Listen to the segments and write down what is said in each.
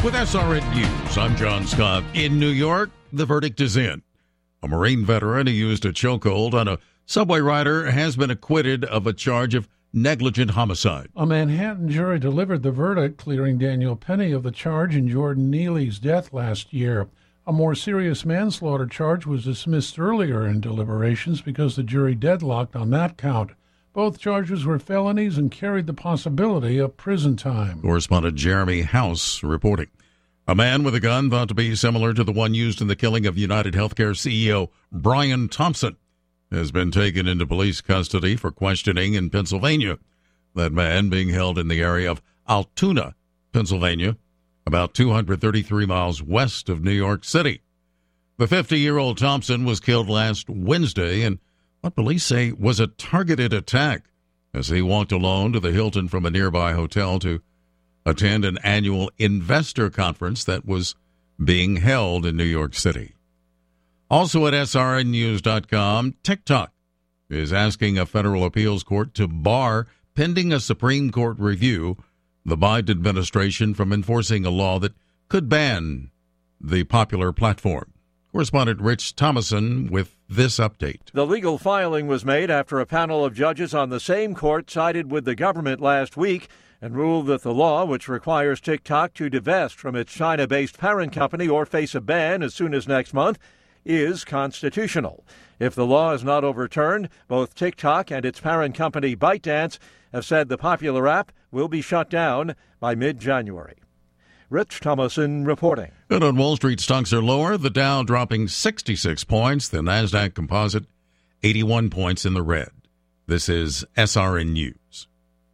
With SRN News, I'm John Scott. In New York, the verdict is in. A Marine veteran who used a chokehold on a subway rider has been acquitted of a charge of negligent homicide. A Manhattan jury delivered the verdict, clearing Daniel Penny of the charge in Jordan Neely's death last year. A more serious manslaughter charge was dismissed earlier in deliberations because the jury deadlocked on that count. Both charges were felonies and carried the possibility of prison time. Correspondent Jeremy House reporting. A man with a gun thought to be similar to the one used in the killing of United Healthcare CEO Brian Thompson has been taken into police custody for questioning in Pennsylvania. That man being held in the area of Altoona, Pennsylvania, about 233 miles west of New York City. The 50-year-old Thompson was killed last Wednesday in what police say was a targeted attack as he walked alone to the Hilton from a nearby hotel to attend an annual investor conference that was being held in New York City. Also at srnnews.com, TikTok is asking a federal appeals court to bar, pending a Supreme Court review, the Biden administration from enforcing a law that could ban the popular platform. Correspondent Rich Thomason with this update. The legal filing was made after a panel of judges on the same court sided with the government last week and ruled that the law, which requires TikTok to divest from its China-based parent company or face a ban as soon as next month, is constitutional. If the law is not overturned, both TikTok and its parent company ByteDance have said the popular app will be shut down by mid-January. Rich Thomason reporting. And on Wall Street, stocks are lower. The Dow dropping 66 points. The NASDAQ Composite 81 points in the red. This is SRN News.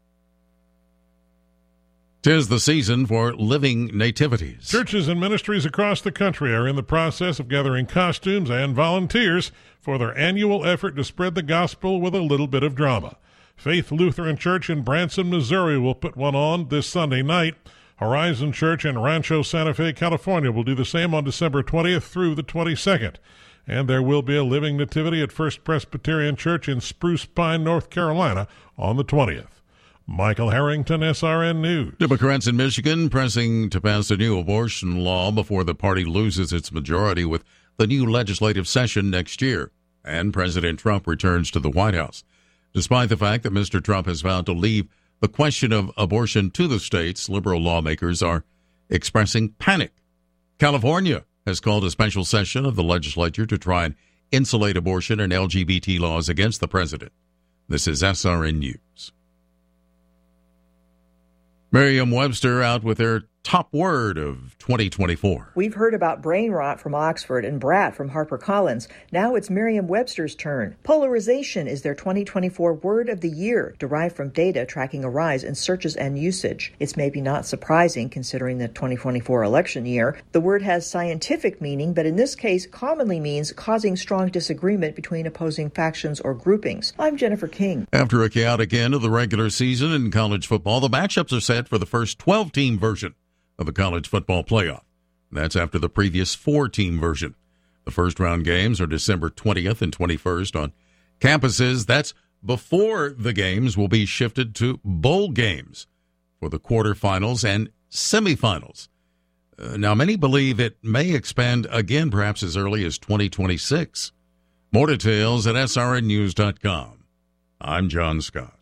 'Tis the season for living nativities. Churches and ministries across the country are in the process of gathering costumes and volunteers for their annual effort to spread the gospel with a little bit of drama. Faith Lutheran Church in Branson, Missouri will put one on this Sunday night. Horizon Church in Rancho Santa Fe, California will do the same on December 20th through the 22nd. And there will be a living nativity at First Presbyterian Church in Spruce Pine, North Carolina on the 20th. Michael Harrington, SRN News. Democrats in Michigan pressing to pass a new abortion law before the party loses its majority with the new legislative session next year, and President Trump returns to the White House. Despite the fact that Mr. Trump has vowed to leave the question of abortion to the states, liberal lawmakers are expressing panic. California has called a special session of the legislature to try and insulate abortion and LGBT laws against the president. This is SRN News. Merriam-Webster out with their top word of 2024. We've heard about brain rot from Oxford and brat from HarperCollins. Now it's Merriam-Webster's turn. Polarization is their 2024 word of the year, derived from data tracking a rise in searches and usage. It's maybe not surprising considering the 2024 election year. The word has scientific meaning, but in this case commonly means causing strong disagreement between opposing factions or groupings. I'm Jennifer King. After a chaotic end of the regular season in college football, the matchups are set for the first 12-team version of the college football playoff. That's after the previous 4-team version. The first-round games are December 20th and 21st on campuses. That's before the games will be shifted to bowl games for the quarterfinals and semifinals. Now, many believe it may expand again, perhaps as early as 2026. More details at srnnews.com. I'm John Scott.